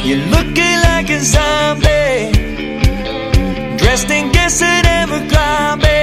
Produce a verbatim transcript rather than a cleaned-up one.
You're looking like a zombie, dressed in gasoline and recline, baby.